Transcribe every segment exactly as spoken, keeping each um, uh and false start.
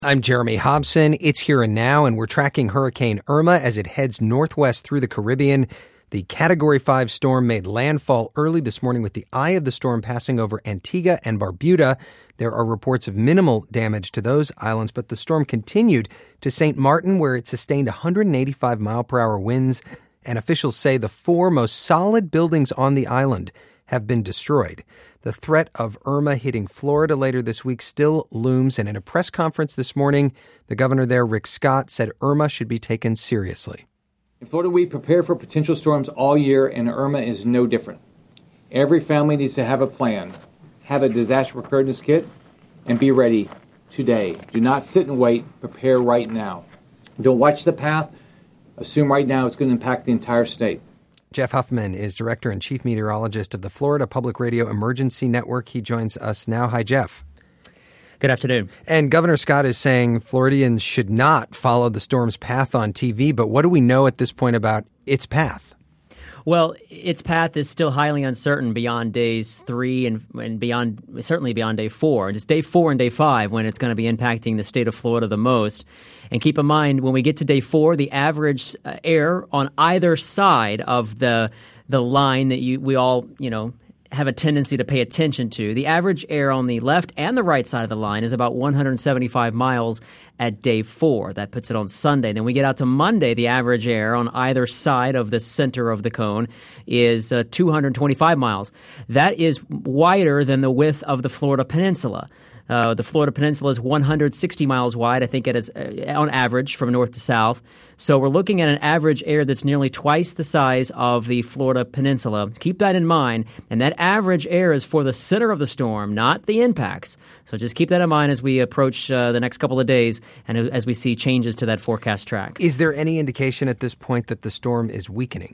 I'm Jeremy Hobson. It's here and now, and we're tracking Hurricane Irma as it heads northwest through the Caribbean. The Category five storm made landfall early this morning with the eye of the storm passing over Antigua and Barbuda. There are reports of minimal damage to those islands, but the storm continued to Saint Martin, where it sustained one hundred eighty-five mile per hour winds, and officials say the four most solid buildings on the island have been destroyed. The threat of Irma hitting Florida later this week still looms, and in a press conference this morning, the governor there, Rick Scott, said Irma should be taken seriously. In Florida, we prepare for potential storms all year, and Irma is no different. Every family needs to have a plan, have a disaster preparedness kit, and be ready today. Do not sit and wait. Prepare right now. Don't watch the path. Assume right now it's going to impact the entire state. Jeff Huffman is director and chief meteorologist of the Florida Public Radio Emergency Network. He joins us now. Hi, Jeff. Good afternoon. And Governor Scott is saying Floridians should not follow the storm's path on T V, but what do we know at this point about its path? Well, its path is still highly uncertain beyond days three and, and beyond, certainly beyond day four. And it's day four and day five when it's going to be impacting the state of Florida the most. And keep in mind, when we get to day four, the average uh, air on either side of the the line that you we all, you know, have a tendency to pay attention to, the average air on the left and the right side of the line is about one hundred seventy-five miles at day four. That puts it on Sunday. Then we get out to Monday, the average air on either side of the center of the cone is uh, two hundred twenty-five miles. That is wider than the width of the Florida Peninsula. Uh, the Florida Peninsula is one hundred sixty miles wide. I think it is uh, on average from north to south. So we're looking at an average air that's nearly twice the size of the Florida Peninsula. Keep that in mind. And that average air is for the center of the storm, not the impacts. So just keep that in mind as we approach uh, the next couple of days and as we see changes to that forecast track. Is there any indication at this point that the storm is weakening?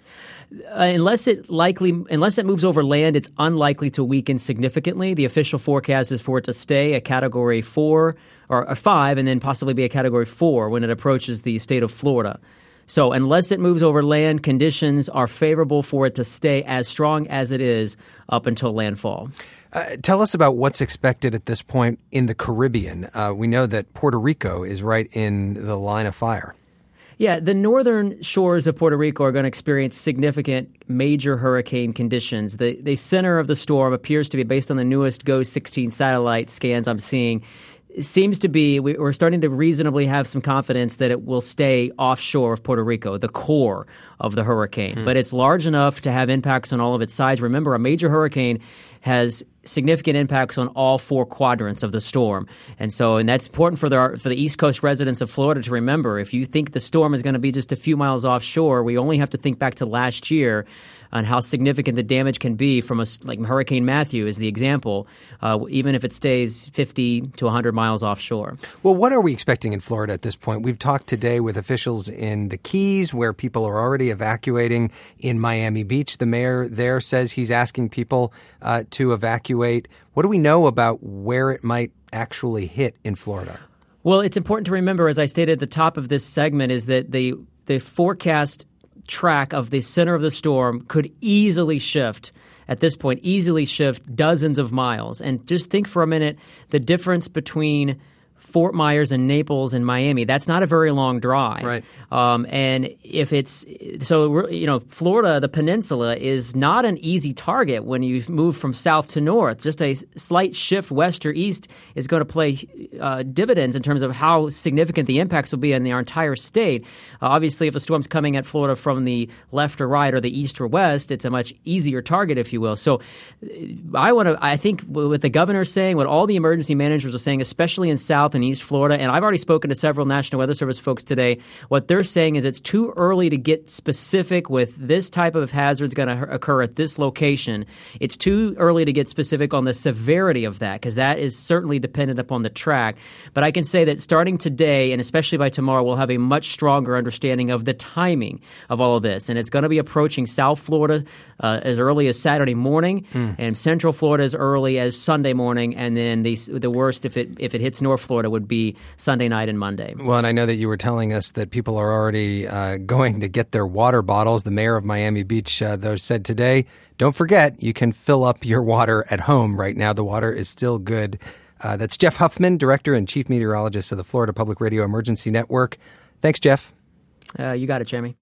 Uh, unless it likely, unless it moves over land, it's unlikely to weaken significantly. The official forecast is for it to stay a Category four or a five, and then possibly be a Category four when it approaches the state of Florida. So, unless it moves over land, conditions are favorable for it to stay as strong as it is up until landfall. Uh, tell us about what's expected at this point in the Caribbean. Uh, we know that Puerto Rico is right in the line of fire. Yeah, the northern shores of Puerto Rico are going to experience significant major hurricane conditions. The the center of the storm appears to be, based on the newest GOES sixteen satellite scans I'm seeing, it seems to be, we're starting to reasonably have some confidence that it will stay offshore of Puerto Rico, the core of the hurricane. Mm. But it's large enough to have impacts on all of its sides. Remember, a major hurricane has significant impacts on all four quadrants of the storm. And so, and that's important for the for the East Coast residents of Florida to remember. If you think the storm is going to be just a few miles offshore, we only have to think back to last year on how significant the damage can be from a, like Hurricane Matthew is the example, uh, even if it stays fifty to one hundred miles offshore. Well, what are we expecting in Florida at this point? We've talked today with officials in the Keys where people are already evacuating. In Miami Beach, the mayor there says he's asking people uh, to evacuate. What do we know about where it might actually hit in Florida? Well, it's important to remember, as I stated at the top of this segment, is that the the forecast track of the center of the storm could easily shift at this point, easily shift dozens of miles. And just think for a minute the difference between Fort Myers and Naples and Miami. That's not a very long drive. Right. Um, and if it's so, you know, Florida, the peninsula is not an easy target when you move from south to north. Just a slight shift west or east is going to play uh, dividends in terms of how significant the impacts will be in the entire state. Uh, obviously, if a storm's coming at Florida from the left or right or the east or west, it's a much easier target, if you will. So I want to, I think what the governor is saying, what all the emergency managers are saying, especially in South and East Florida, and I've already spoken to several National Weather Service folks today, what they're saying is it's too early to get specific with this type of hazard's going to occur at this location. It's too early to get specific on the severity of that because that is certainly dependent upon the track. But I can say that starting today and especially by tomorrow, we'll have a much stronger understanding of the timing of all of this. And it's going to be approaching South Florida uh, as early as Saturday morning mm. and Central Florida as early as Sunday morning. And then the, the worst, if it if it hits North Florida, would be Sunday night and Monday. Well, and I know that you were telling us that people are already uh, going to get their water bottles. The mayor of Miami Beach, uh, though, said today, don't forget, you can fill up your water at home right now. The water is still good. Uh, that's Jeff Huffman, Director and Chief Meteorologist of the Florida Public Radio Emergency Network. Thanks, Jeff. Uh, you got it, Jeremy.